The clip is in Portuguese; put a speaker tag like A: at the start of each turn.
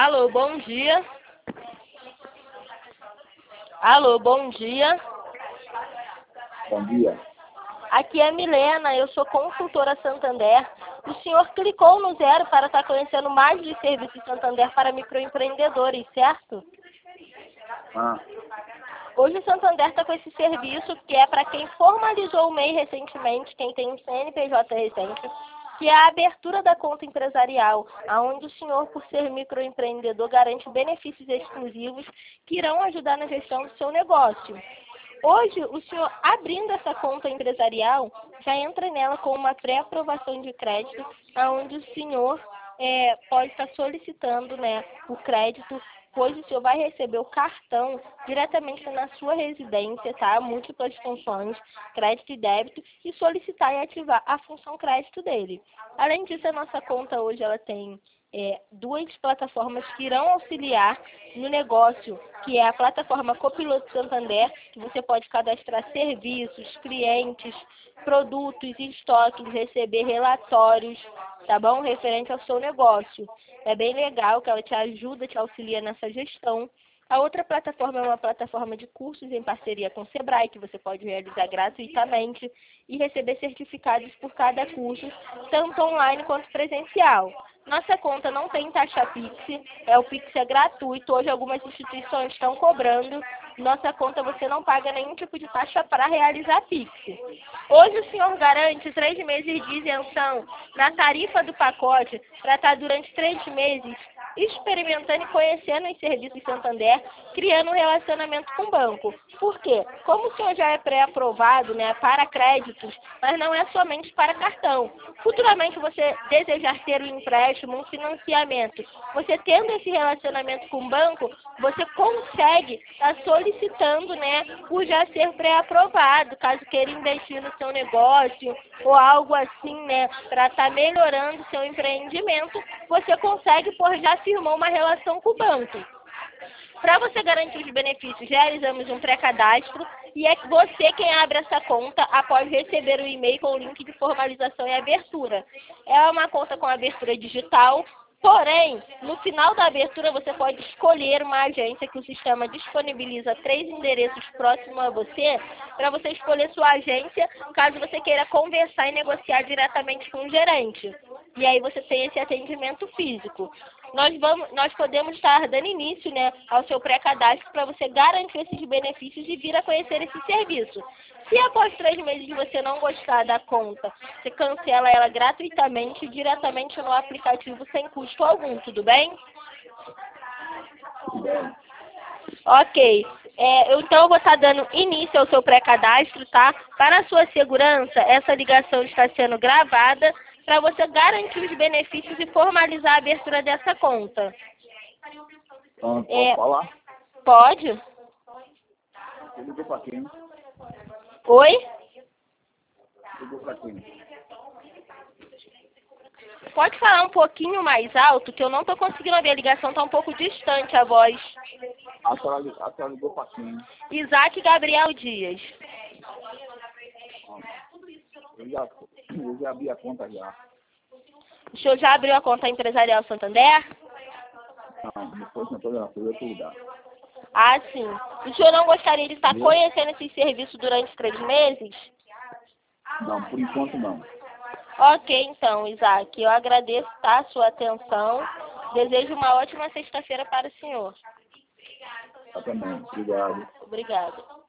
A: Alô, bom dia. Alô, bom dia.
B: Bom dia.
A: Aqui é a Milena, eu sou consultora Santander. O senhor clicou no 0 para estar conhecendo mais de serviços Santander para microempreendedores, certo?
B: Ah,
A: Hoje o Santander está com esse serviço que é para quem formalizou o MEI recentemente, quem tem um CNPJ recente, que é a abertura da conta empresarial, onde o senhor, por ser microempreendedor, garante benefícios exclusivos que irão ajudar na gestão do seu negócio. Hoje, o senhor abrindo essa conta empresarial, já entra nela com uma pré-aprovação de crédito, onde o senhor pode estar solicitando, né, o crédito, pois o senhor vai receber o cartão diretamente na sua residência, tá? Múltiplas funções, crédito e débito, e solicitar e ativar a função crédito dele. Além disso, a nossa conta hoje ela tem duas plataformas que irão auxiliar no negócio, que é a plataforma Copiloto Santander, que você pode cadastrar serviços, clientes, produtos e estoques, receber relatórios, tá bom? Referente ao seu negócio. É bem legal que ela te ajuda, te auxilia nessa gestão. A outra plataforma é uma plataforma de cursos em parceria com o Sebrae, que você pode realizar gratuitamente e receber certificados por cada curso, tanto online quanto presencial. Nossa conta não tem taxa Pix, o Pix é gratuito, hoje algumas instituições estão cobrando. Nossa conta você não paga nenhum tipo de taxa para realizar Pix. Hoje o senhor garante 3 meses de isenção na tarifa do pacote para estar durante 3 meses experimentando e conhecendo os serviços Santander, criando um relacionamento com o banco. Por quê? Como o senhor já é pré-aprovado, né, para créditos, mas não é somente para cartão. Futuramente você desejar ter um empréstimo, um financiamento, você tendo esse relacionamento com o banco, você consegue estar solicitando, né, por já ser pré-aprovado, caso queira investir no seu negócio ou algo assim, né, para estar melhorando o seu empreendimento, você consegue por já firmou uma relação com o banco. Para você garantir os benefícios, realizamos um pré-cadastro e é você quem abre essa conta após receber o e-mail com o link de formalização e abertura. É uma conta com abertura digital, porém, no final da abertura você pode escolher uma agência que o sistema disponibiliza 3 endereços próximos a você, para você escolher sua agência, caso você queira conversar e negociar diretamente com o gerente. E aí você tem esse atendimento físico. Nós podemos estar dando início, né, ao seu pré-cadastro para você garantir esses benefícios e vir a conhecer esse serviço. Se após 3 meses você não gostar da conta, você cancela ela gratuitamente, diretamente no aplicativo, sem custo algum, tudo bem? Ok. Então eu vou estar dando início ao seu pré-cadastro, tá? Para a sua segurança, essa ligação está sendo gravada para você garantir os benefícios e formalizar a abertura dessa conta.
B: então, posso falar?
A: Pode?
B: Eu ligo pra quem?
A: Oi?
B: Ligou pra quem?
A: Pode falar um pouquinho mais alto, que eu não estou conseguindo ouvir, a ligação está um pouco distante a voz.
B: A senhora ligou pra quem?
A: Isaac Gabriel Dias.
B: Eu já abri a conta já.
A: O senhor já abriu a conta empresarial Santander?
B: Não, depois não estou dando outro lugar.
A: Ah, sim. O senhor não gostaria de estar conhecendo esse serviço durante 3 meses?
B: Não, por enquanto não.
A: Ok, então, Isaac. Eu agradeço, tá, a sua atenção. Desejo uma ótima sexta-feira para o senhor.
B: Tá também. Obrigado.
A: Obrigada.